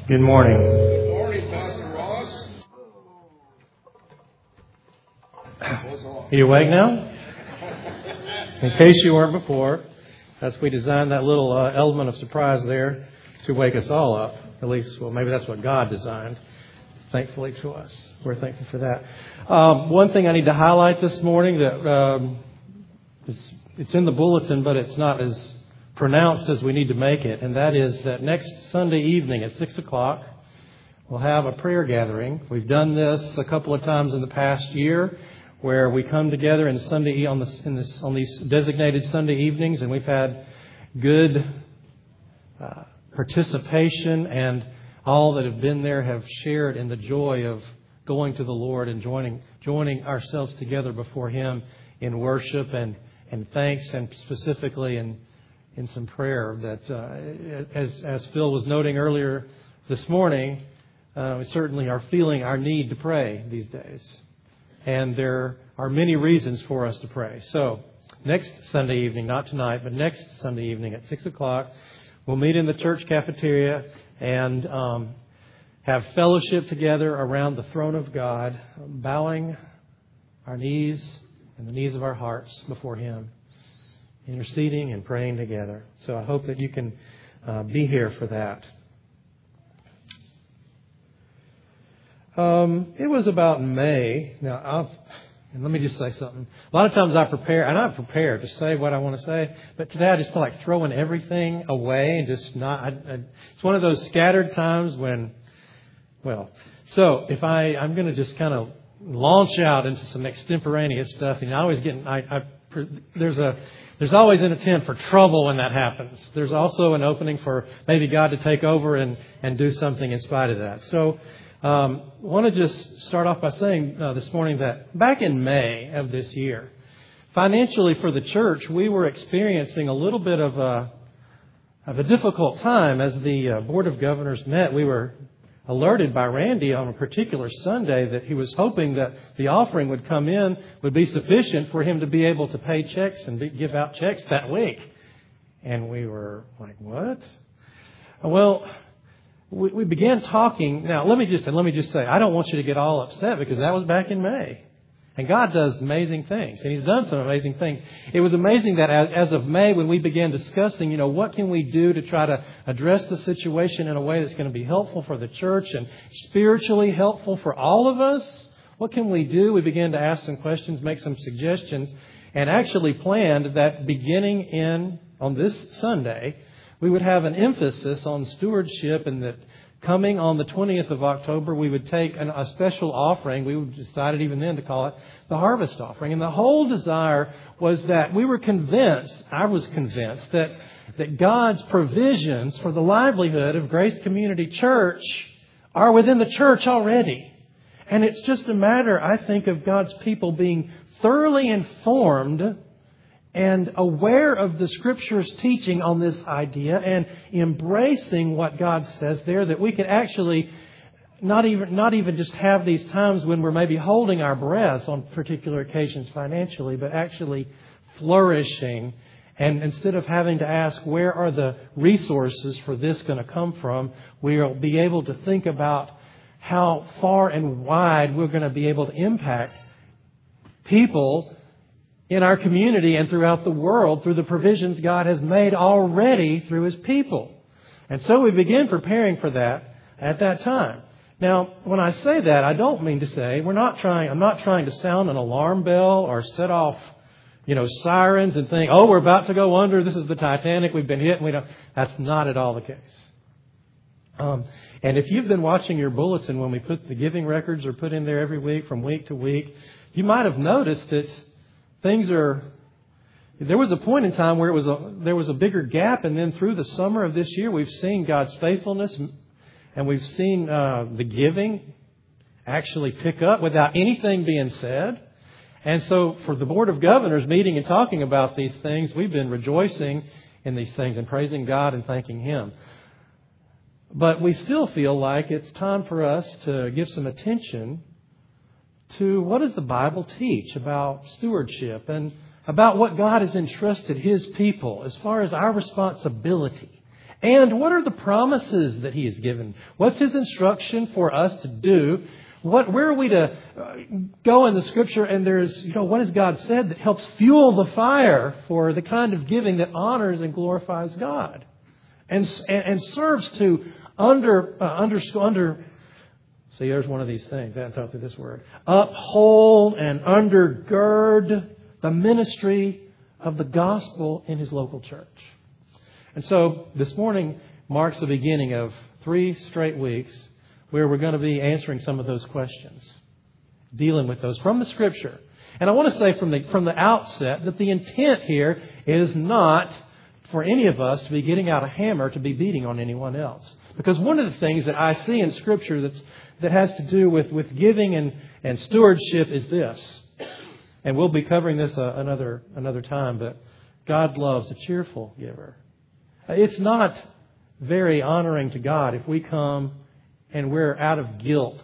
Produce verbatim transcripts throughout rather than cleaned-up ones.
Good morning. Good morning, Pastor Ross. Are you awake now? In case you weren't before, that's we designed that little uh, element of surprise there to wake us all up. At least, well, maybe that's what God designed, thankfully to us. We're thankful for that. Um, one thing I need to highlight this morning that um, is, it's in the bulletin, but it's not as pronounced as we need to make it, and that is that next Sunday evening at six o'clock, we'll have a prayer gathering. We've done this a couple of times in the past year, where we come together in Sunday on, the, in this, on these designated Sunday evenings, and we've had good uh, participation, and all that have been there have shared in the joy of going to the Lord and joining joining ourselves together before Him in worship and, and thanks, and specifically in in some prayer. That uh, as as Phil was noting earlier this morning, uh, we certainly are feeling our need to pray these days. And there are many reasons for us to pray. So next Sunday evening, not tonight, but next Sunday evening at six o'clock, we'll meet in the church cafeteria and um, have fellowship together around the throne of God, bowing our knees and the knees of our hearts before Him, interceding and praying together. So I hope that you can uh, be here for that. Um, it was about May. Now, I've, and let me just say something. A lot of times I prepare, and I'm prepared to say what I want to say, but today I just feel like throwing everything away and just not. I, I, it's one of those scattered times when, well, so if I, I'm going to just kind of launch out into some extemporaneous stuff, and I always get, I, I, there's a, there's always an attempt for trouble when that happens. There's also an opening for maybe God to take over and, and do something in spite of that. So, Um, I want to just start off by saying uh, this morning that back in May of this year, financially for the church, we were experiencing a little bit of a, of a difficult time as the uh, Board of Governors met. We were alerted by Randy on a particular Sunday that he was hoping that the offering would come in, would be sufficient for him to be able to pay checks and be, give out checks that week. And we were like, what? Well, We, we began talking. Now, let me just and let me just say, I don't want you to get all upset because that was back in May, and God does amazing things, and He's done some amazing things. It was amazing that as, as of May, when we began discussing, you know, what can we do to try to address the situation in a way that's going to be helpful for the church and spiritually helpful for all of us. What can we do? We began to ask some questions, make some suggestions, and actually planned that beginning in on this Sunday, we would have an emphasis on stewardship, and that coming on the twentieth of October, we would take an, a special offering. We decided even then to call it the harvest offering. And the whole desire was that we were convinced, I was convinced, that, that God's provisions for the livelihood of Grace Community Church are within the church already. And it's just a matter, I think, of God's people being thoroughly informed and aware of the Scripture's teaching on this idea and embracing what God says there, that we can actually not even not even just have these times when we're maybe holding our breaths on particular occasions financially, but actually flourishing. And instead of having to ask, where are the resources for this going to come from, we'll be able to think about how far and wide we're going to be able to impact people in our community and throughout the world through the provisions God has made already through His people. And so we begin preparing for that at that time. Now, when I say that, I don't mean to say we're not trying, I'm not trying to sound an alarm bell or set off, you know, sirens and think, oh, we're about to go under. This is the Titanic. We've been hit and we don't. That's not at all the case. Um, and if you've been watching your bulletin when we put the giving records are put in there every week from week to week, you might have noticed that things are, there was a point in time where it was a, there was a bigger gap, and then through the summer of this year, we've seen God's faithfulness, and we've seen uh, the giving actually pick up without anything being said. And so for the Board of Governors meeting and talking about these things, we've been rejoicing in these things and praising God and thanking Him. But we still feel like it's time for us to give some attention to what does the Bible teach about stewardship and about what God has entrusted His people as far as our responsibility And what are the promises that He has given? What's His instruction for us to do? What, where are we to go in the Scripture? And there's, you know, what has God said that helps fuel the fire for the kind of giving that honors and glorifies God, and and, and serves to under uh, under under. See, there's one of these things. I haven't thought through this word. Uphold and undergird the ministry of the gospel in His local church. And so this morning marks the beginning of three straight weeks where we're going to be answering some of those questions, dealing with those from the Scripture. And I want to say from the from the outset that the intent here is not for any of us to be getting out a hammer to be beating on anyone else. Because one of the things that I see in Scripture that's that has to do with, with giving and, and stewardship is this. And we'll be covering this uh, another another time, but God loves a cheerful giver. It's not very honoring to God if we come and we're out of guilt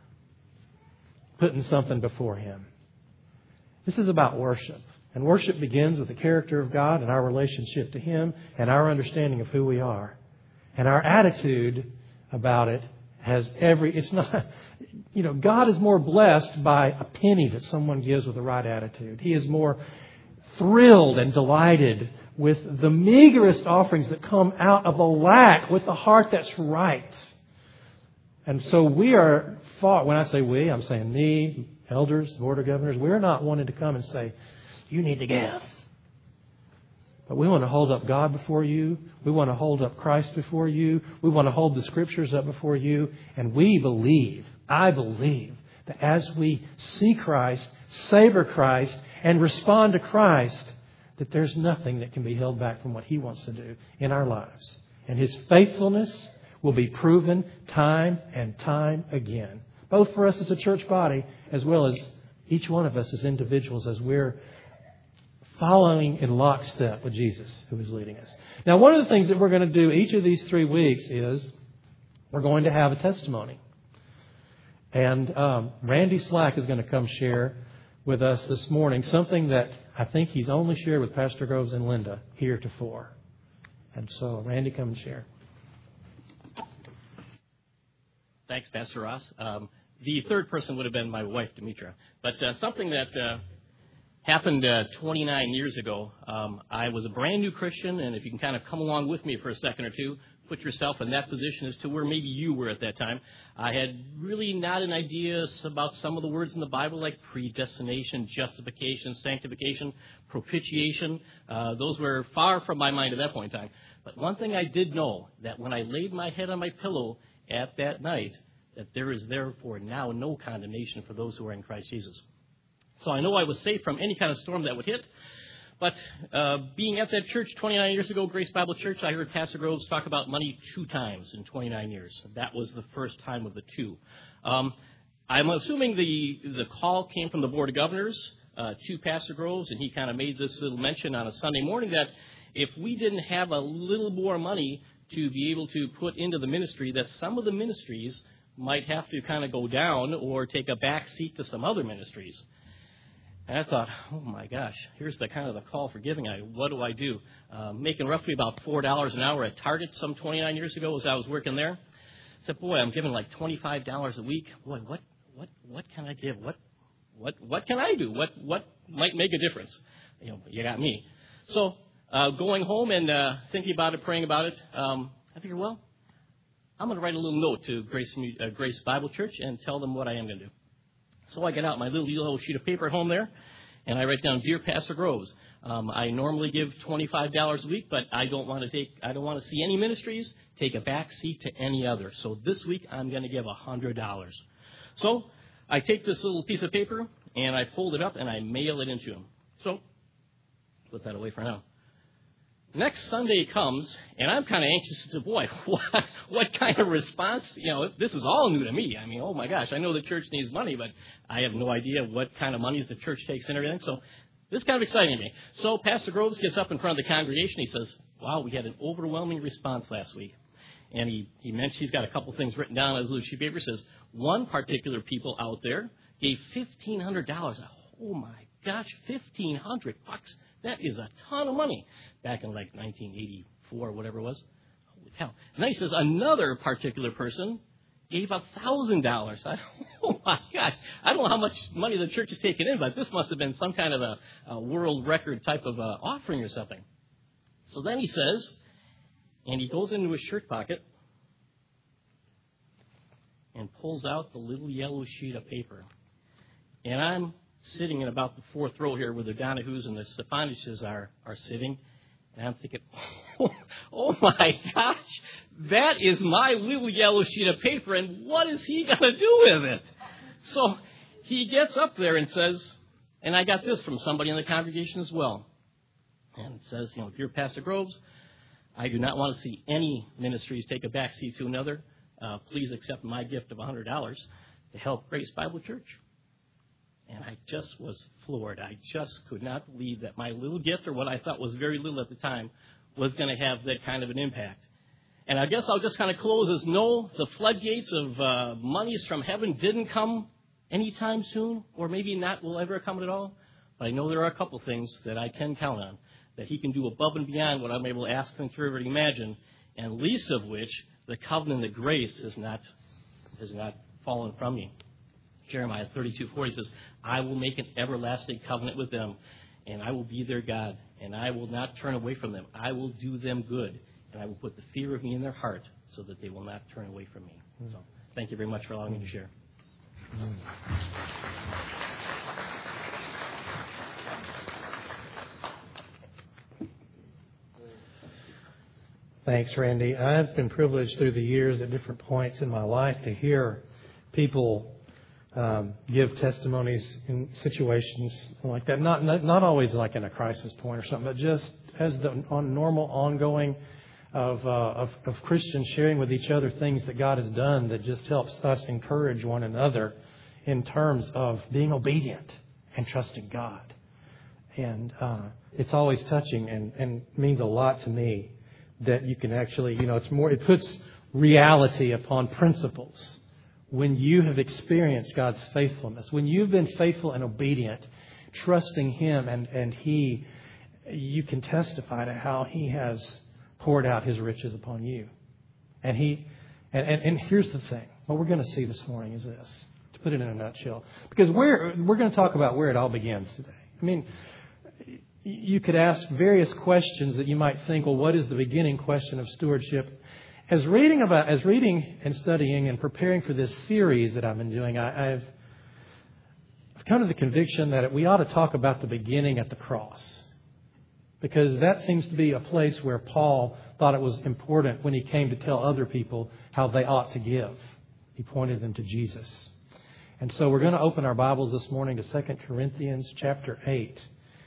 putting something before Him. This is about worship. And worship begins with the character of God and our relationship to Him and our understanding of who we are. And our attitude about it has every... It's not... You know, God is more blessed by a penny that someone gives with the right attitude. He is more thrilled and delighted with the meagerest offerings that come out of a lack with the heart that's right. And so we are fought. When I say we, I'm saying me, elders, board of governors. We're not wanting to come and say, you need to give. But we want to hold up God before you. We want to hold up Christ before you. We want to hold the Scriptures up before you. And we believe, I believe, that as we see Christ, savor Christ, and respond to Christ, that there's nothing that can be held back from what He wants to do in our lives. And His faithfulness will be proven time and time again, both for us as a church body as well as each one of us as individuals as we're following in lockstep with Jesus who is leading us. Now, one of the things that we're going to do each of these three weeks is we're going to have a testimony. And um, Randy Slack is going to come share with us this morning something that I think he's only shared with Pastor Groves and Linda heretofore. And so, Randy, come and share. Thanks, Pastor Ross. Um, the third person would have been my wife, Demetra. But uh, something that uh, happened uh, twenty-nine years ago, um, I was a brand new Christian, and if you can kind of come along with me for a second or two, put yourself in that position as to where maybe you were at that time. I had really not an idea about some of the words in the Bible like predestination, justification, sanctification, propitiation. Uh, those were far from my mind at that point in time. But one thing I did know, that when I laid my head on my pillow at that night, that there is therefore now no condemnation for those who are in Christ Jesus. So I know I was safe from any kind of storm that would hit. But uh, being at that church twenty-nine years ago, Grace Bible Church, I heard Pastor Groves talk about money two times in twenty-nine years. That was the first time of the two. Um, I'm assuming the the call came from the Board of Governors uh, to Pastor Groves, and he kind of made this little mention on a Sunday morning that if we didn't have a little more money to be able to put into the ministry, that some of the ministries might have to kind of go down or take a back seat to some other ministries. And I thought, oh my gosh, here's the kind of the call for giving. I what do I do? Uh, making roughly about four dollars an hour at Target some twenty-nine years ago as I was working there. I said, boy, I'm giving like twenty-five dollars a week. Boy, what what what can I give? What what what can I do? What what might make a difference? You know, you got me. So uh, going home and uh, thinking about it, praying about it, um, I figured, well, I'm going to write a little note to Grace uh, Grace Bible Church and tell them what I am going to do. So I get out my little yellow sheet of paper at home there, and I write down, Dear Pastor Groves, um, I normally give twenty-five dollars a week, but I don't want to take, I don't want to see any ministries take a back seat to any other. So this week I'm going to give one hundred dollars. So I take this little piece of paper and I fold it up and I mail it into him. So put that away for now. Next Sunday comes, and I'm kind of anxious to, boy, what, what kind of response? You know, this is all new to me. I mean, oh my gosh, I know the church needs money, but I have no idea what kind of monies the church takes and everything. So this is kind of exciting to me. So Pastor Groves gets up in front of the congregation. He says, wow, we had an overwhelming response last week. And he, he mentioned, he's got a couple things written down on his little sheet of paper. He says, one particular people out there gave fifteen hundred dollars. Oh my gosh, fifteen hundred bucks. That is a ton of money. Back in like nineteen eighty-four, whatever it was. cow. And then he says another particular person gave a thousand dollars. Oh my gosh! I don't know how much money the church has taken in, but this must have been some kind of a, a world record type of uh, offering or something. So then he says, and he goes into his shirt pocket and pulls out the little yellow sheet of paper. And I'm sitting in about the fourth row here where the Donahues and the Stefaniches are, are sitting. And I'm thinking, oh, oh my gosh, that is my little yellow sheet of paper, and what is he going to do with it? So he gets up there and says, and I got this from somebody in the congregation as well. And it says, you know, dear Pastor Groves, I do not want to see any ministries take a backseat to another. Uh, please accept my gift of one hundred dollars to help Grace Bible Church. And I just was floored. I just could not believe that my little gift, or what I thought was very little at the time, was going to have that kind of an impact. And I guess I'll just kind of close as no, the floodgates of uh, monies from heaven didn't come anytime soon, or maybe not will ever come at all. But I know there are a couple things that I can count on, that he can do above and beyond what I'm able to ask, think, or imagine, and least of which, the covenant of grace has not, has not fallen from me. Jeremiah thirty-two forty says, I will make an everlasting covenant with them, and I will be their God, and I will not turn away from them. I will do them good, and I will put the fear of me in their heart so that they will not turn away from me. So thank you very much for allowing me to share. Thanks, Randy. I've been privileged through the years at different points in my life to hear people um, give testimonies in situations like that. Not, not not always like in a crisis point or something, but just as the on normal, ongoing of, uh, of of Christians sharing with each other things that God has done that just helps us encourage one another in terms of being obedient and trusting God. And uh, it's always touching and, and means a lot to me that you can actually, you know, it's more, it puts reality upon principles. When you have experienced God's faithfulness, when you've been faithful and obedient, trusting Him, and, and He, you can testify to how He has poured out His riches upon you. And He, and, and, and here's the thing. What we're going to see this morning is this, to put it in a nutshell. Because we're, we're going to talk about where it all begins today. I mean, you could ask various questions that you might think, well, what is the beginning question of stewardship? As reading about, as reading and studying and preparing for this series that I've been doing, I, I've, I've come to the conviction that we ought to talk about the beginning at the cross. Because that seems to be a place where Paul thought it was important when he came to tell other people how they ought to give. He pointed them to Jesus. And so we're going to open our Bibles this morning to Second Corinthians chapter eight.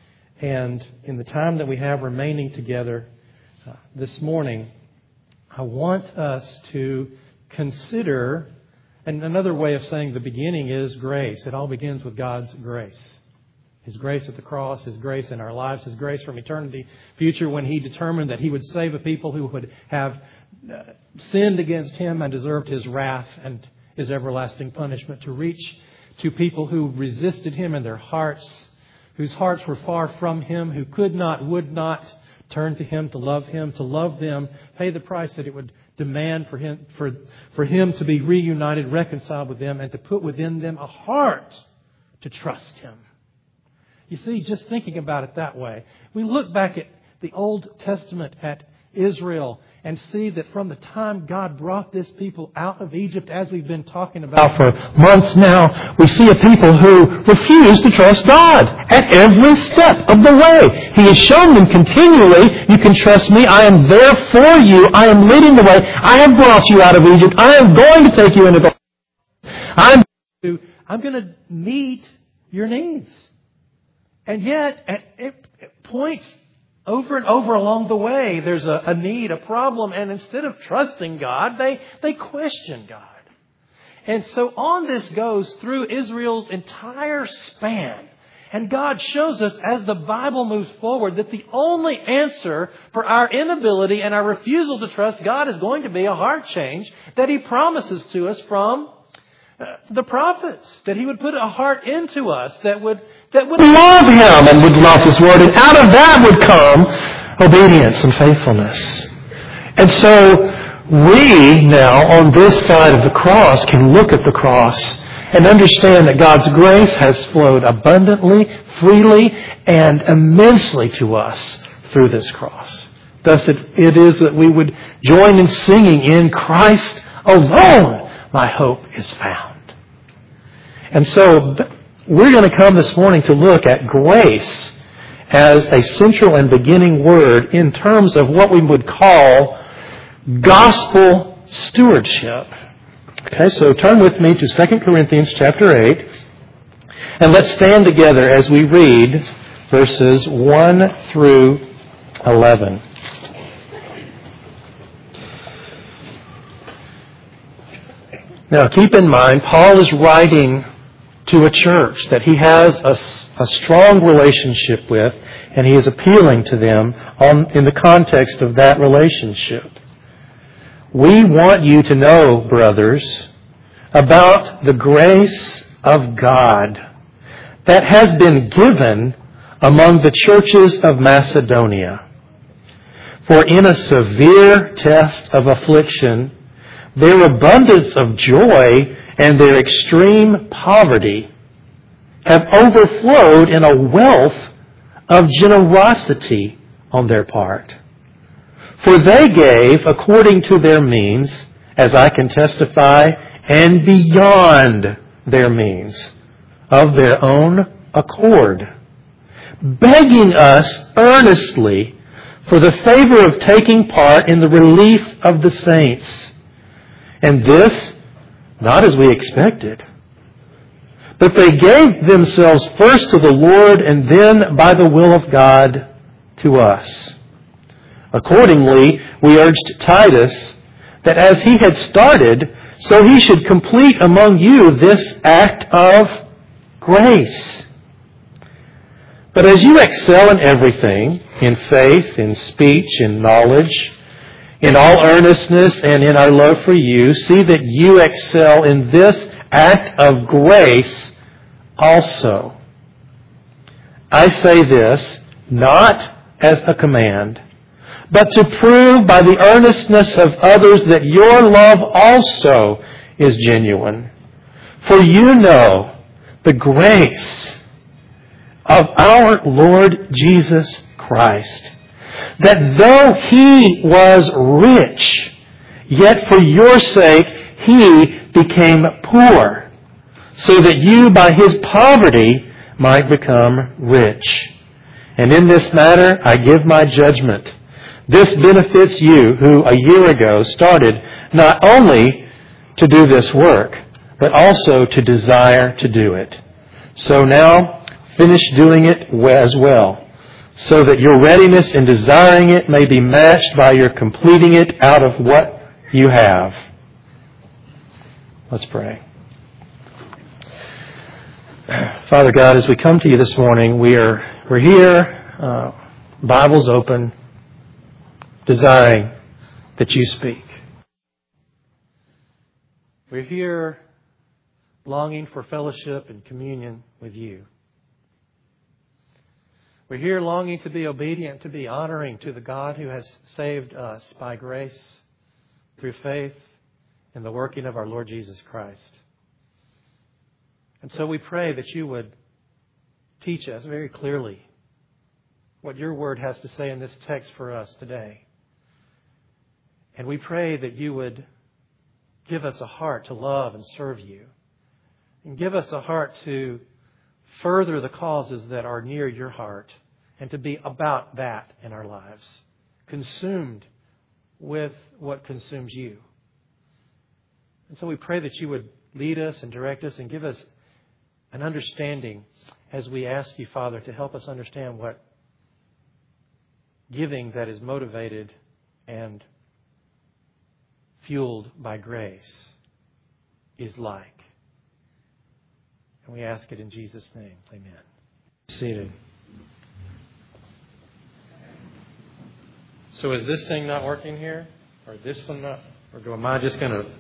And in the time that we have remaining together uh, this morning, I want us to consider, and another way of saying the beginning is grace. It all begins with God's grace. His grace at the cross, His grace in our lives, His grace from eternity future when He determined that He would save a people who would have uh, sinned against Him and deserved His wrath and His everlasting punishment, to reach to people who resisted Him in their hearts, whose hearts were far from Him, who could not, would not turn to Him, to love Him, to love them, pay the price that it would demand for Him, for, for Him to be reunited, reconciled with them, and to put within them a heart to trust Him. You see, just thinking about it that way, we look back at the Old Testament, at Israel, and see that from the time God brought this people out of Egypt, as we've been talking about for months now, we see a people who refuse to trust God at every step of the way. He has shown them continually, you can trust me, I am there for you, I am leading the way, I have brought you out of Egypt, I am going to take you into the I'm, I'm going to meet your needs. And yet, at, at points over and over along the way, there's a, a need, a problem, and instead of trusting God, they, they question God. And so on this goes through Israel's entire span. And God shows us as the Bible moves forward that the only answer for our inability and our refusal to trust God is going to be a heart change that He promises to us from the prophets, that He would put a heart into us that would that would love Him and would love His Word, and out of that would come obedience and faithfulness. And so we now, on this side of the cross, can look at the cross and understand that God's grace has flowed abundantly, freely, and immensely to us through this cross. Thus it, it is that we would join in singing, "In Christ alone my hope is found." And so we're going to come this morning to look at grace as a central and beginning word in terms of what we would call gospel stewardship. Okay, so turn with me to Second Corinthians chapter eight, and let's stand together as we read verses one through eleven. Now, keep in mind, Paul is writing to a church that he has a, a strong relationship with, and he is appealing to them on, in the context of that relationship. We want you to know, brothers, about the grace of God that has been given among the churches of Macedonia. For in a severe test of affliction, their abundance of joy and their extreme poverty have overflowed in a wealth of generosity on their part. For they gave according to their means, as I can testify, and beyond their means, of their own accord, begging us earnestly for the favor of taking part in the relief of the saints. And this, not as we expected, but they gave themselves first to the Lord and then by the will of God to us. Accordingly, we urged Titus that as he had started, so he should complete among you this act of grace. But as you excel in everything, in faith, in speech, in knowledge, in all earnestness, and in our love for you, see that you excel in this act of grace also. I say this not as a command, but to prove by the earnestness of others that your love also is genuine. For you know the grace of our Lord Jesus Christ, that though He was rich, yet for your sake He became poor, so that you by His poverty might become rich. And in this matter I give my judgment. This benefits you who a year ago started not only to do this work, but also to desire to do it. So now finish doing it as well, so that your readiness in desiring it may be matched by your completing it out of what you have. Let's pray. Father God, as we come to you this morning, we are we're here, uh, Bibles open, desiring that you speak. We're here longing for fellowship and communion with you. We're here longing to be obedient, to be honoring to the God who has saved us by grace through faith in the working of our Lord Jesus Christ. And so we pray that you would teach us very clearly what your word has to say in this text for us today. And we pray that you would give us a heart to love and serve you, and give us a heart to further the causes that are near your heart, and to be about that in our lives, consumed with what consumes you. And so we pray that you would lead us and direct us and give us an understanding as we ask you, Father, to help us understand what giving that is motivated and fueled by grace is like. And we ask it in Jesus' name. Amen. Seated. So is this thing not working here? Or this one not? Or am I just going to...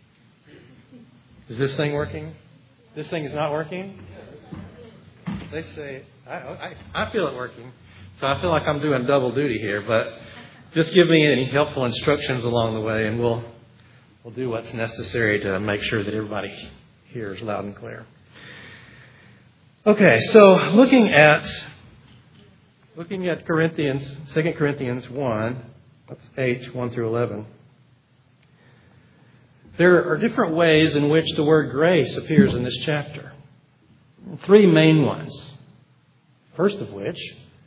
Is this thing working? This thing is not working? They say... I, I, I feel it working. So I feel like I'm doing double duty here. But just give me any helpful instructions along the way, and we'll we'll do what's necessary to make sure that everybody hears loud and clear. Okay, so looking at looking at Corinthians, Second Corinthians one, that's eight, one through eleven. There are different ways in which the word grace appears in this chapter. Three main ones. First of which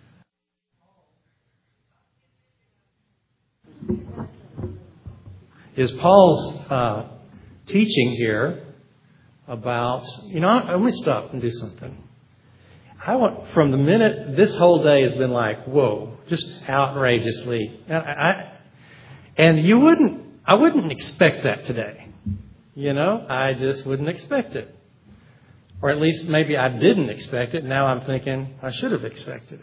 is Paul's uh, teaching here about, you know, let me stop and do something. I want, from the minute this whole day has been like, whoa, just outrageously. And, I, and you wouldn't, I wouldn't expect that today. You know, I just wouldn't expect it. Or at least maybe I didn't expect it. Now I'm thinking I should have expected it.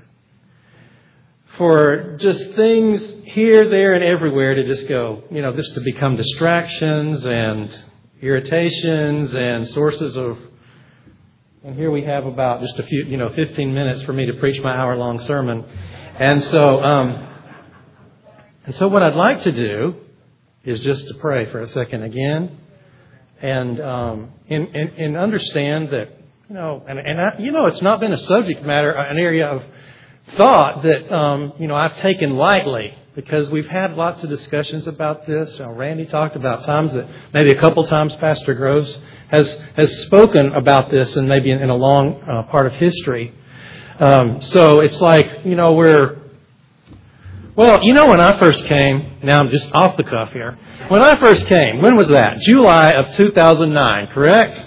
For just things here, there, and everywhere to just go, you know, just to become distractions and irritations and sources of. And here we have about just a few, you know, fifteen minutes for me to preach my hour-long sermon. And so, um, and so what I'd like to do is just to pray for a second again. And, um, and, and, and understand that, you know, and, and I, you know, it's not been a subject matter, an area of thought that, um, you know, I've taken lightly, because we've had lots of discussions about this. Uh, Randy talked about times that maybe a couple times Pastor Groves has, has spoken about this, and maybe in, in a long uh, part of history. Um, so it's like, you know, we're, well, you know, when I first came, now I'm just off the cuff here. When I first came, when was that? July of two thousand nine, correct?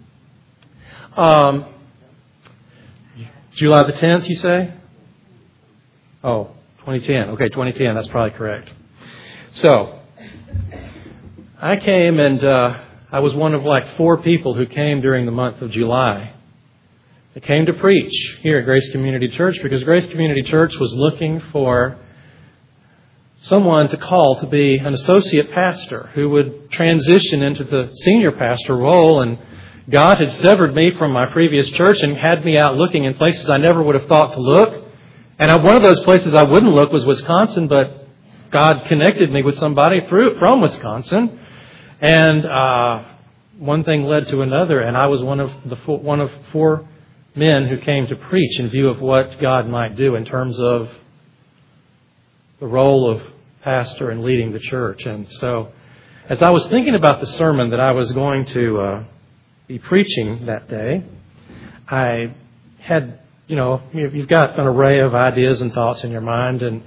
Um, July the tenth, you say? Oh, twenty ten. Okay, twenty ten, that's probably correct. So, I came and uh, I was one of like four people who came during the month of July. I came to preach here at Grace Community Church because Grace Community Church was looking for someone to call to be an associate pastor who would transition into the senior pastor role. And God had severed me from my previous church and had me out looking in places I never would have thought to look. And I, one of those places I wouldn't look was Wisconsin, but God connected me with somebody through, from Wisconsin. And uh, one thing led to another, and I was one of the four, one of four men who came to preach in view of what God might do in terms of the role of pastor and leading the church. And so, as I was thinking about the sermon that I was going to uh, be preaching that day, I had, you know, you've got an array of ideas and thoughts in your mind, and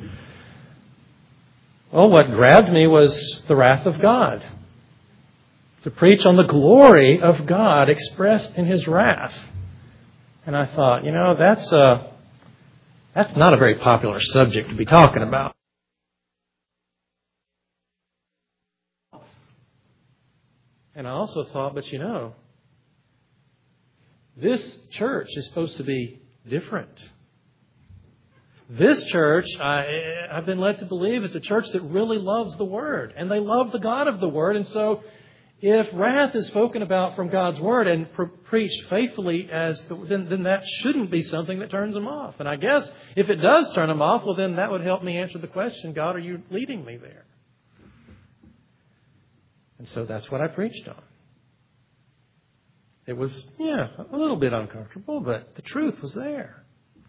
well, what grabbed me was the wrath of God. To preach on the glory of God expressed in His wrath. And I thought, you know, that's a, that's not a very popular subject to be talking about. And I also thought, but you know, this church is supposed to be different. This church, I, I've been led to believe, is a church that really loves the Word. And they love the God of the Word. And so if wrath is spoken about from God's Word and pre- preached faithfully, as the, then, then that shouldn't be something that turns them off. And I guess if it does turn them off, well, then that would help me answer the question, God, are you leading me there? And so that's what I preached on. It was, yeah, a little bit uncomfortable, but the truth was there.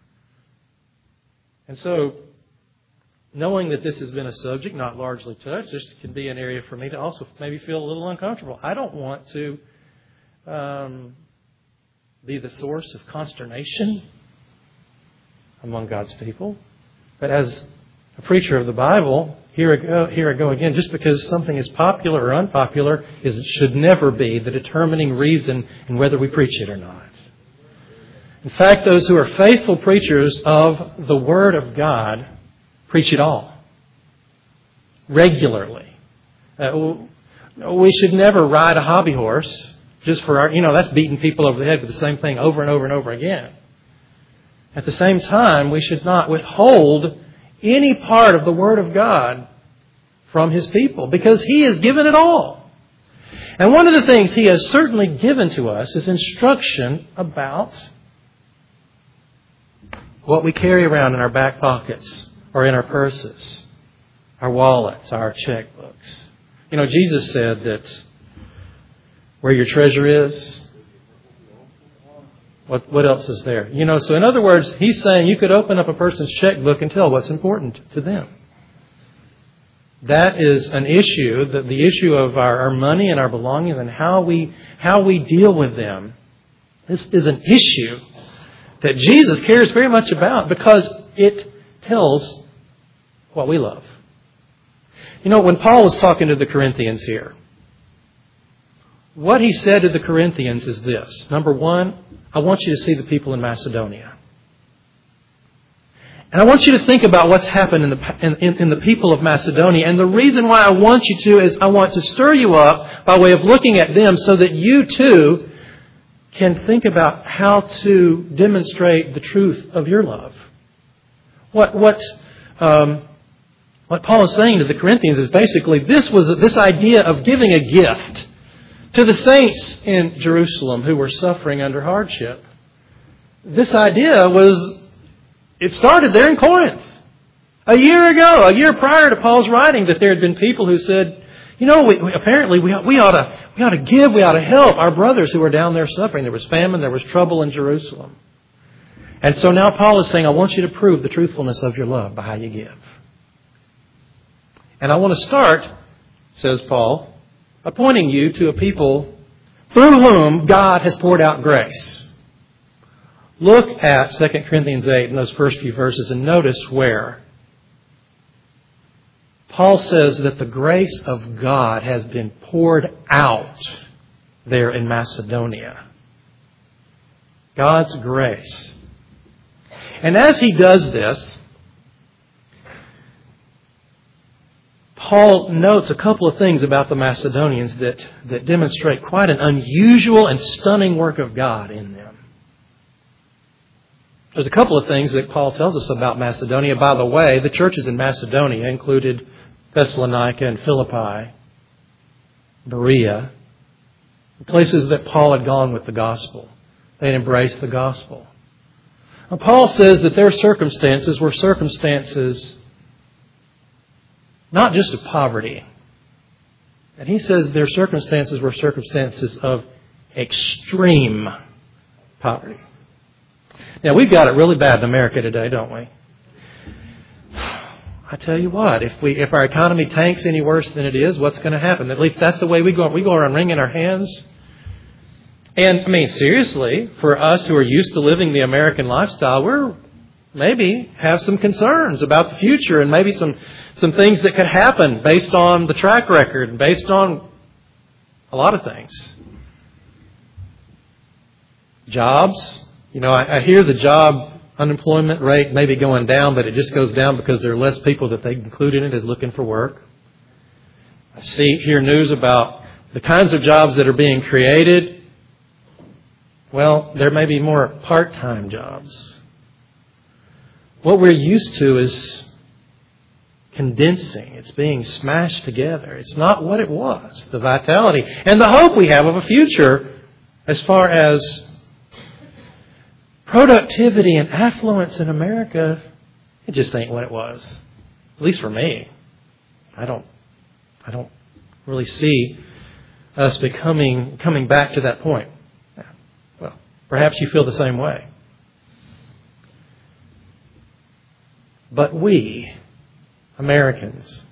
And so, knowing that this has been a subject not largely touched, this can be an area for me to also maybe feel a little uncomfortable. I don't want to um, be the source of consternation among God's people. But as a preacher of the Bible, here I go, here I go again. Just because something is popular or unpopular is it should never be the determining reason in whether we preach it or not. In fact, those who are faithful preachers of the Word of God preach it all regularly. Uh, we should never ride a hobby horse just for our, you know, that's beating people over the head with the same thing over and over and over again. At the same time, we should not withhold any part of the Word of God from His people, because He has given it all. And one of the things He has certainly given to us is instruction about what we carry around in our back pockets or in our purses. our wallets, our checkbooks. You know, Jesus said that where your treasure is, what what else is there? You know, so in other words, he's saying you could open up a person's checkbook and tell what's important to them. That is an issue, the, the issue of our, our money and our belongings and how we how we deal with them. This is an issue that Jesus cares very much about because it tells what we love. You know, when Paul was talking to the Corinthians here, what he said to the Corinthians is this. Number one, I want you to see the people in Macedonia. And I want you to think about what's happened in the, in, in the people of Macedonia. And the reason why I want you to is I want to stir you up by way of looking at them so that you too can think about how to demonstrate the truth of your love. What what um, what Paul is saying to the Corinthians is basically this was this idea of giving a gift to the saints in Jerusalem who were suffering under hardship. This idea was, it started there in Corinth. A year ago, a year prior to Paul's writing, that there had been people who said, you know, we, we, apparently we, we ought to we ought to give, we ought to help our brothers who are down there suffering. There was famine, there was trouble in Jerusalem. And so now Paul is saying, I want you to prove the truthfulness of your love by how you give. And I want to start, says Paul, by pointing you to a people through whom God has poured out grace. Look at Second Corinthians eight in those first few verses and notice where Paul says that the grace of God has been poured out there in Macedonia. God's grace. And as he does this, Paul notes a couple of things about the Macedonians that, that demonstrate quite an unusual and stunning work of God in them. There's a couple of things that Paul tells us about Macedonia. By the way, the churches in Macedonia included Thessalonica and Philippi, Berea, places that Paul had gone with the gospel. They had embraced the gospel. Now, Paul says that their circumstances were circumstances not just of poverty. And he says their circumstances were circumstances of extreme poverty. Now, we've got it really bad in America today, don't we? I tell you what, if we if our economy tanks any worse than it is, what's going to happen? At least that's the way we go. We go around wringing our hands. And, I mean, seriously, for us who are used to living the American lifestyle, we're maybe have some concerns about the future and maybe some, some things that could happen based on the track record and based on a lot of things. Jobs. You know, I, I hear the job unemployment rate may be going down, but it just goes down because there are less people that they include in it as looking for work. I see, hear news about the kinds of jobs that are being created. Well, there may be more part-time jobs. What we're used to is condensing. It's being smashed together. It's not what it was. The vitality and the hope we have of a future as far as productivity and affluence in America, it just ain't what it was. At least for me. I don't I don't really see us becoming coming back to that point. Well, perhaps you feel the same way. But we, Americans,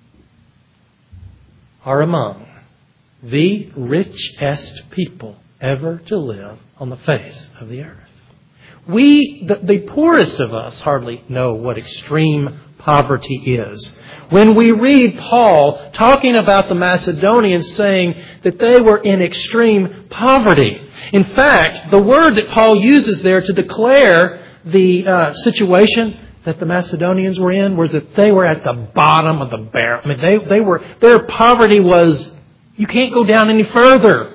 are among the richest people ever to live on the face of the earth. We, the, the poorest of us, hardly know what extreme poverty is. When we read Paul talking about the Macedonians saying that they were in extreme poverty. In fact, the word that Paul uses there to declare the uh, situation that the Macedonians were in was that they were at the bottom of the barrel. I mean, they, they were, their poverty was, you can't go down any further.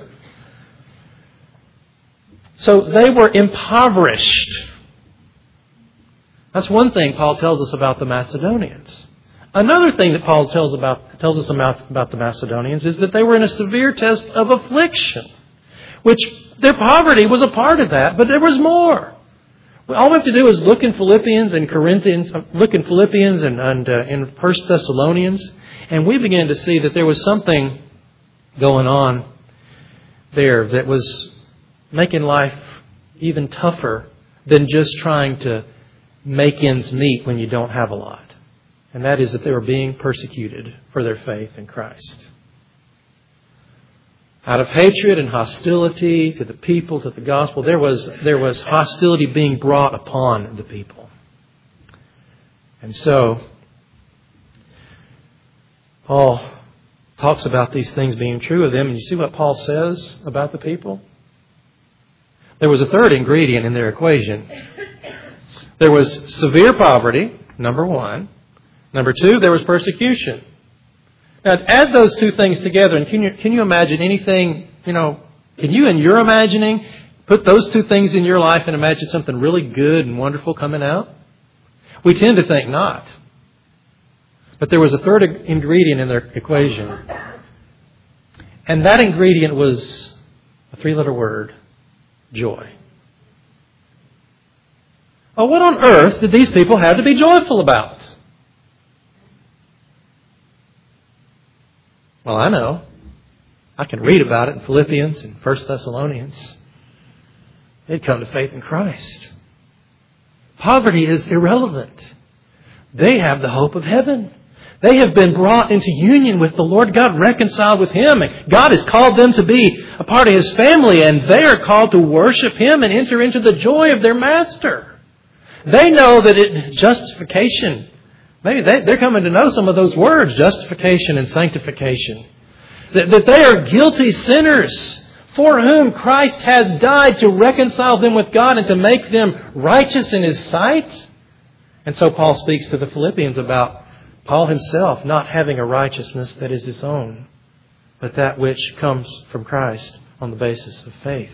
So they were impoverished. That's one thing Paul tells us about the Macedonians. Another thing that Paul tells about tells us about, about the Macedonians is that they were in a severe test of affliction, which their poverty was a part of that, but there was more. All we have to do is look in Philippians and Corinthians, look in Philippians and, and uh, in First Thessalonians, and we begin to see that there was something going on there that was making life even tougher than just trying to make ends meet when you don't have a lot. And that is that they were being persecuted for their faith in Christ. Out of hatred and hostility to the people, to the gospel, there was, there was hostility being brought upon the people. And so, Paul talks about these things being true of them. And you see what Paul says about the people? There was a third ingredient in their equation. There was severe poverty, number one. Number two, there was persecution. Now, add those two things together, and can you, can you imagine anything, you know, can you in your imagining put those two things in your life and imagine something really good and wonderful coming out? We tend to think not. But there was a third ingredient in their equation. And that ingredient was a three-letter word, joy. Oh, what on earth did these people have to be joyful about? Well, I know. I can read about it in Philippians and First Thessalonians. They'd come to faith in Christ. Poverty is irrelevant. They have the hope of heaven. They have been brought into union with the Lord God, reconciled with Him. And God has called them to be a part of His family, and they are called to worship Him and enter into the joy of their Master. They know that it, justification, maybe they, they're coming to know some of those words, justification and sanctification. That, that they are guilty sinners for whom Christ has died to reconcile them with God and to make them righteous in His sight. And so Paul speaks to the Philippians about Paul himself not having a righteousness that is his own, but that which comes from Christ on the basis of faith.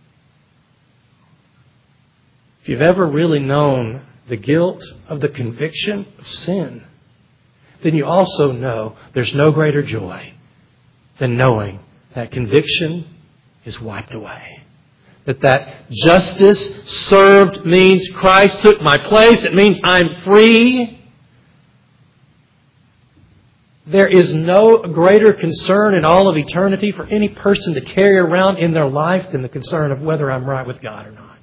If you've ever really known the guilt of the conviction of sin, then you also know there's no greater joy than knowing that conviction is wiped away. That that justice served means Christ took my place. It means I'm free. There is no greater concern in all of eternity for any person to carry around in their life than the concern of whether I'm right with God or not.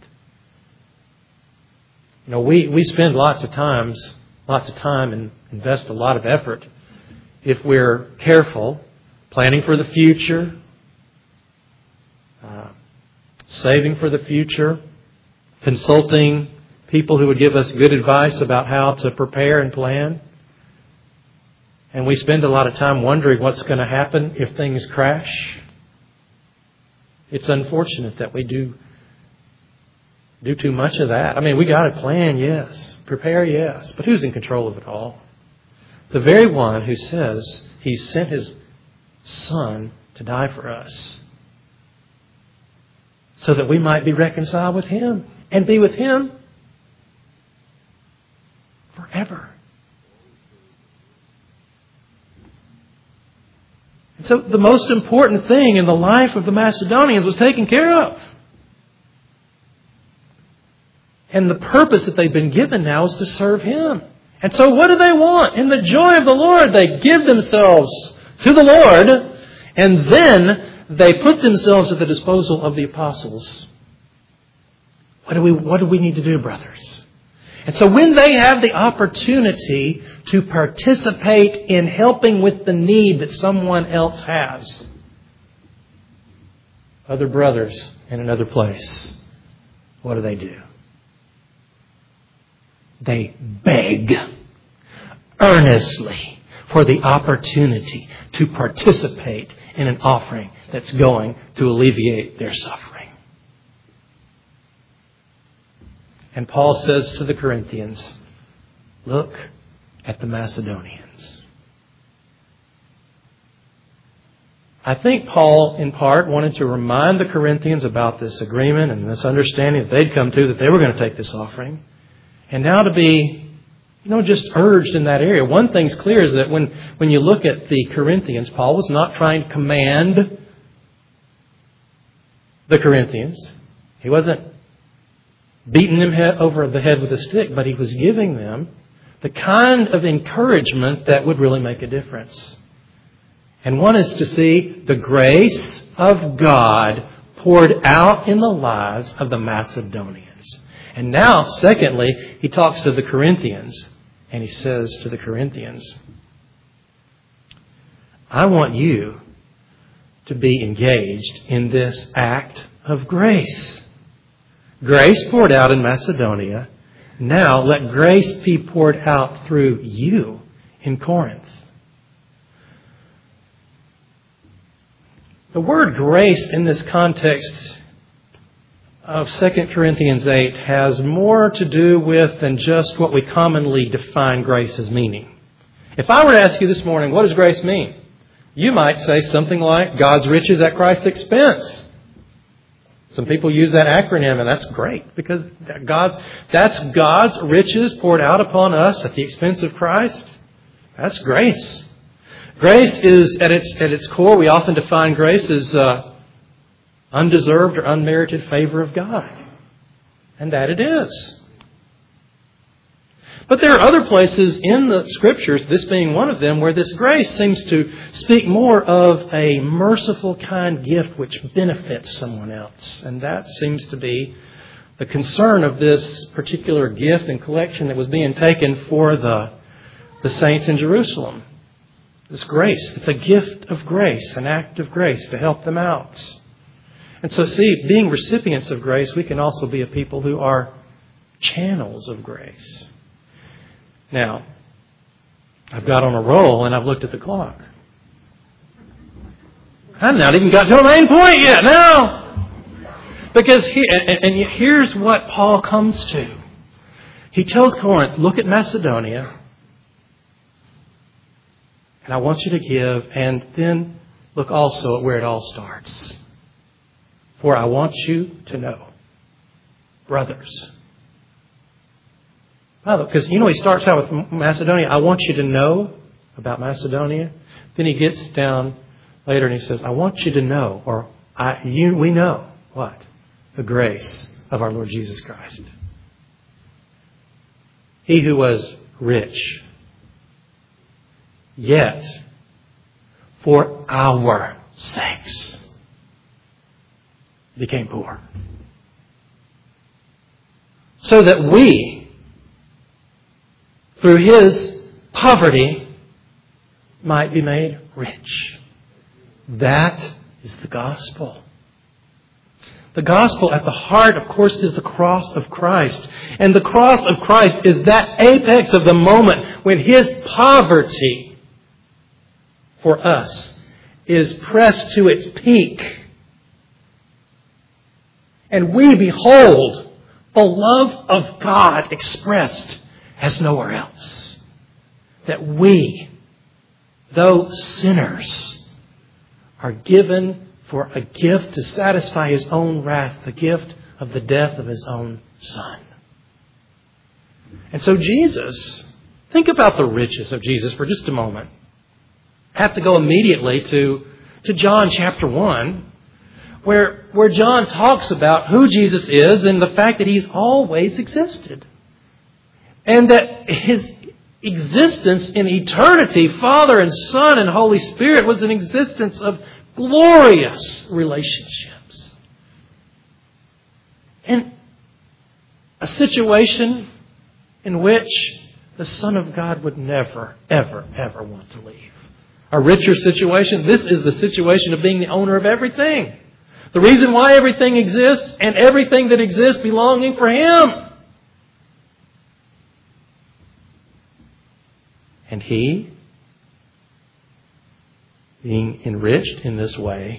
You know, we, we spend lots of times, lots of time and invest a lot of effort, if we're careful, planning for the future, uh, saving for the future, consulting people who would give us good advice about how to prepare and plan. And we spend a lot of time wondering what's going to happen if things crash. It's unfortunate that we do do too much of that. I mean, we got to plan, yes. Prepare, yes. But who's in control of it all? The very one who says He sent His Son to die for us so that we might be reconciled with Him and be with Him forever. So the most important thing in the life of the Macedonians was taken care of. And the purpose that they've been given now is to serve Him. And so what do they want? In the joy of the Lord, they give themselves to the Lord, and then they put themselves at the disposal of the apostles. What do we, what do we need to do, brothers? And so when they have the opportunity to participate in helping with the need that someone else has, other brothers in another place, what do they do? They beg earnestly for the opportunity to participate in an offering that's going to alleviate their suffering. And Paul says to the Corinthians, look at the Macedonians. I think Paul, in part, wanted to remind the Corinthians about this agreement and this understanding that they'd come to, that they were going to take this offering. And now to be, you know, just urged in that area. One thing's clear is that when, when you look at the Corinthians, Paul was not trying to command the Corinthians. He wasn't beating them head over the head with a stick, but he was giving them the kind of encouragement that would really make a difference. And one is to see the grace of God poured out in the lives of the Macedonians. And now, secondly, he talks to the Corinthians, and he says to the Corinthians, I want you to be engaged in this act of grace. Grace poured out in Macedonia. Now let grace be poured out through you in Corinth. The word grace in this context of Second Corinthians eight has more to do with than just what we commonly define grace as meaning. If I were to ask you this morning, what does grace mean? You might say something like God's riches at Christ's expense. Some people use that acronym, and that's great because God's, that's God's riches poured out upon us at the expense of Christ. That's grace. Grace is, at its at its core, we often define grace as uh, undeserved or unmerited favor of God. And that it is. But there are other places in the Scriptures, this being one of them, where this grace seems to speak more of a merciful, kind gift which benefits someone else. And that seems to be the concern of this particular gift and collection that was being taken for the, the saints in Jerusalem. This grace. It's a gift of grace, an act of grace to help them out. And so, see, being recipients of grace, we can also be a people who are channels of grace. Now, I've got on a roll and I've looked at the clock. I've not even got to a main point yet. No! Because he, and, and here's what Paul comes to. He tells Corinth, look at Macedonia. And I want you to give, and then look also at where it all starts. For I want you to know, brothers. Because, you know, he starts out with Macedonia. I want you to know about Macedonia. Then he gets down later and he says, I want you to know, or I, you, we know, what? The grace of our Lord Jesus Christ. He who was rich, yet for our sakes became poor. So that we, through His poverty, might be made rich. That is the gospel. The gospel at the heart, of course, is the cross of Christ. And the cross of Christ is that apex of the moment when His poverty for us is pressed to its peak. And we behold the love of God expressed as nowhere else. That we, though sinners, are given for a gift to satisfy His own wrath, the gift of the death of His own Son. And so Jesus, think about the riches of Jesus for just a moment. Have to go immediately to, to John chapter one, where, where John talks about who Jesus is and the fact that He's always existed. And that His existence in eternity, Father and Son and Holy Spirit, was an existence of glorious relationships. And a situation in which the Son of God would never, ever, ever want to leave. A richer situation. This is the situation of being the owner of everything. The reason why everything exists, and everything that exists belonging for Him. And He, being enriched in this way,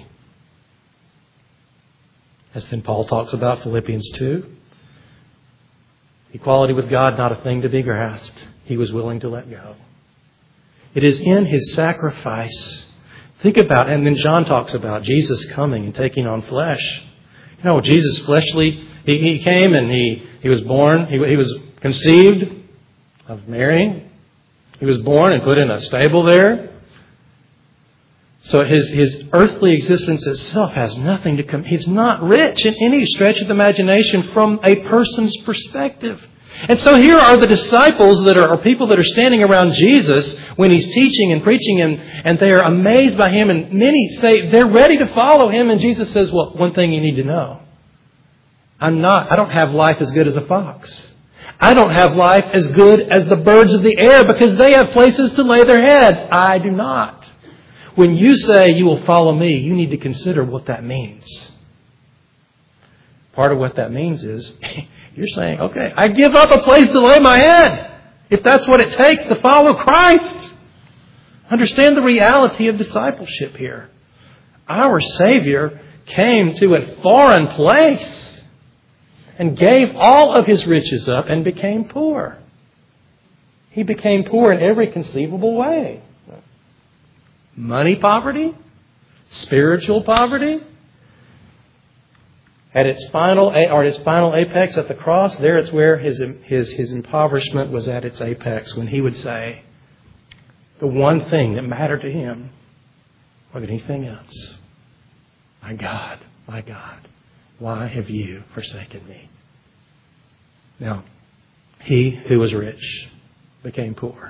as then Paul talks about Philippians two, equality with God, not a thing to be grasped. He was willing to let go. It is in His sacrifice. Think about, and then John talks about Jesus coming and taking on flesh. You know, Jesus fleshly, He, he came and He, he was born, he, he was conceived of Mary. He was born and put in a stable there. So his, his earthly existence itself has nothing to come. He's not rich in any stretch of the imagination from a person's perspective. And so here are the disciples that are, are people that are standing around Jesus when He's teaching and preaching, and, and they are amazed by Him. And many say they're ready to follow Him. And Jesus says, well, one thing you need to know. I'm not, I don't have life as good as a fox. I don't have life as good as the birds of the air because they have places to lay their head. I do not. When you say you will follow me, you need to consider what that means. Part of what that means is you're saying, okay, I give up a place to lay my head if that's what it takes to follow Christ. Understand the reality of discipleship here. Our Savior came to a foreign place and gave all of His riches up and became poor. He became poor in every conceivable way. Money poverty, spiritual poverty. At its final, or at its final apex at the cross, there it's where his, his, his impoverishment was at its apex, when he would say, the one thing that mattered to him more than anything else, my God, my God, why have you forsaken me? Now, he who was rich became poor,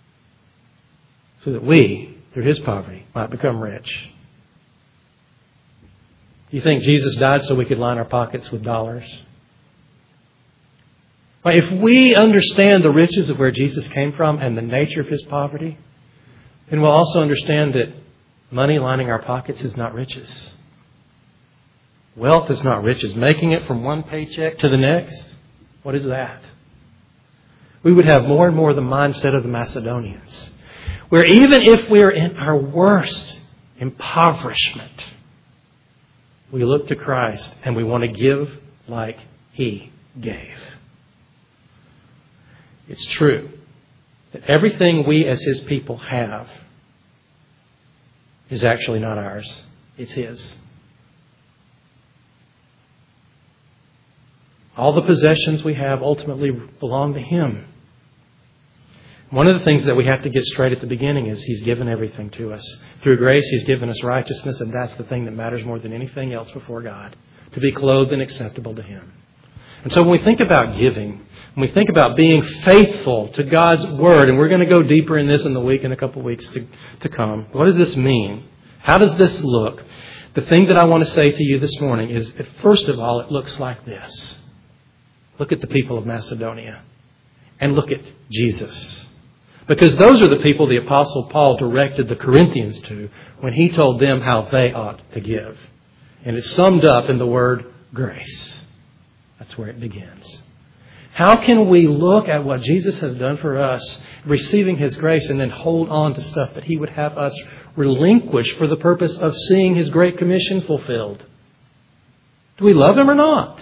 so that we, through His poverty, might become rich. You think Jesus died so we could line our pockets with dollars? If we understand the riches of where Jesus came from and the nature of His poverty, then we'll also understand that money lining our pockets is not riches. Wealth is not riches. Making it from one paycheck to the next, what is that? We would have more and more the mindset of the Macedonians, where even if we're in our worst impoverishment, we look to Christ and we want to give like He gave. It's true that everything we as His people have is actually not ours. It's His. All the possessions we have ultimately belong to Him. One of the things that we have to get straight at the beginning is He's given everything to us. Through grace, He's given us righteousness, and that's the thing that matters more than anything else before God. To be clothed and acceptable to Him. And so when we think about giving, when we think about being faithful to God's Word, and we're going to go deeper in this in the week, in a couple of weeks to, to come, what does this mean? How does this look? The thing that I want to say to you this morning is that first of all, it looks like this. Look at the people of Macedonia. And look at Jesus. Because those are the people the Apostle Paul directed the Corinthians to when he told them how they ought to give. And it's summed up in the word grace. That's where it begins. How can we look at what Jesus has done for us, receiving His grace, and then hold on to stuff that He would have us relinquish for the purpose of seeing His great commission fulfilled? Do we love Him or not?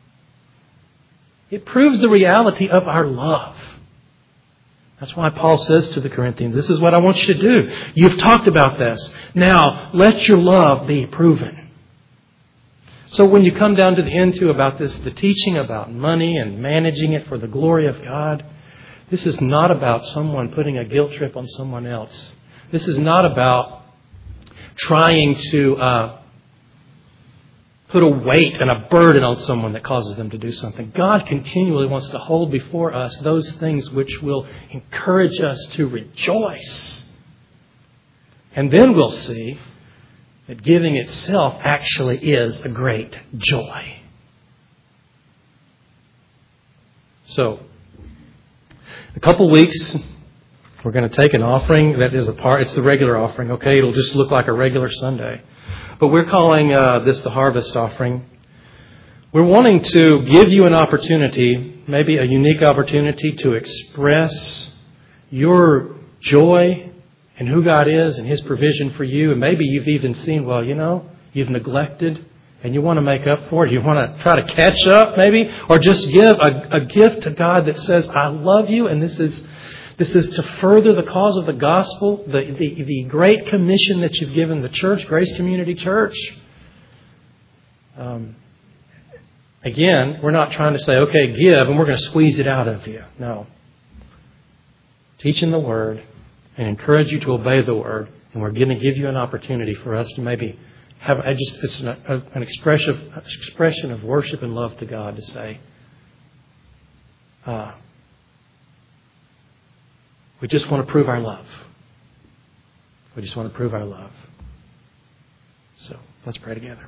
It proves the reality of our love. That's why Paul says to the Corinthians, this is what I want you to do. You've talked about this. Now, let your love be proven. So when you come down to the end too about this, the teaching about money and managing it for the glory of God, this is not about someone putting a guilt trip on someone else. This is not about trying to uh, put a weight and a burden on someone that causes them to do something. God continually wants to hold before us those things which will encourage us to rejoice. And then we'll see that giving itself actually is a great joy. So, a couple weeks, we're going to take an offering that is a part, it's the regular offering, okay? It'll just look like a regular Sunday. But we're calling uh, this the harvest offering. We're wanting to give you an opportunity, maybe a unique opportunity to express your joy in who God is and His provision for you. And maybe you've even seen, well, you know, you've neglected and you want to make up for it. You want to try to catch up maybe, or just give a, a gift to God that says, I love you, and this is This is to further the cause of the gospel, the, the, the great commission that you've given the church, Grace Community Church. Um, again, we're not trying to say, okay, give, and we're going to squeeze it out of you. No. Teaching the Word and encourage you to obey the Word And we're going to give you an opportunity for us to maybe have I just it's an, a, an expression, expression of worship and love to God to say, uh, we just want to prove our love. We just want to prove our love. So let's pray together.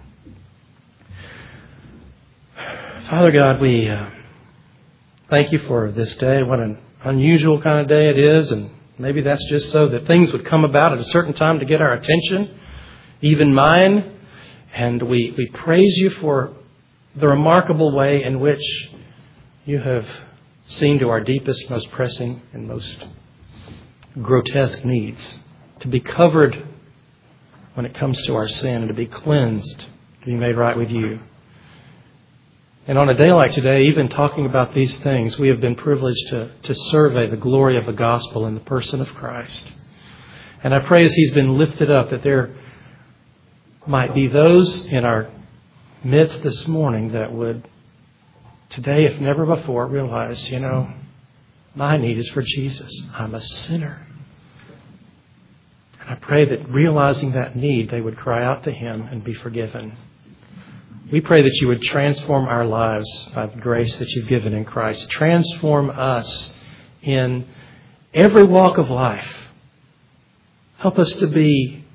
Father God, we uh, thank you for this day. What an unusual kind of day it is. And maybe that's just so that things would come about at a certain time to get our attention, even mine. And we, we praise you for the remarkable way in which you have seen to our deepest, most pressing, and most grotesque needs to be covered when it comes to our sin and to be cleansed, to be made right with you. And on a day like today, even talking about these things, we have been privileged to, to survey the glory of the gospel in the person of Christ. And I pray as He's been lifted up that there might be those in our midst this morning that would, today if never before, realize, you know, my need is for Jesus. I'm a sinner. And I pray that realizing that need, they would cry out to Him and be forgiven. We pray that you would transform our lives by the grace that you've given in Christ. Transform us in every walk of life. Help us to be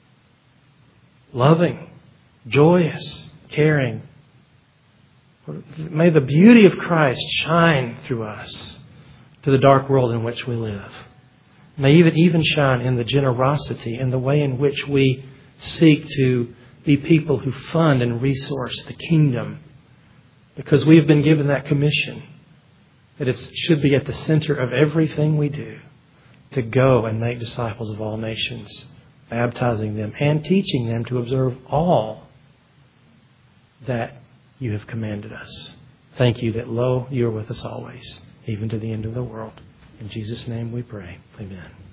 loving, joyous, caring. May the beauty of Christ shine through us to the dark world in which we live. May even even shine in the generosity and the way in which we seek to be people who fund and resource the kingdom, because we have been given that commission that it should be at the center of everything we do, to go and make disciples of all nations, baptizing them and teaching them to observe all that you have commanded us. Thank you that, lo, you are with us always, even to the end of the world. In Jesus' name we pray. Amen.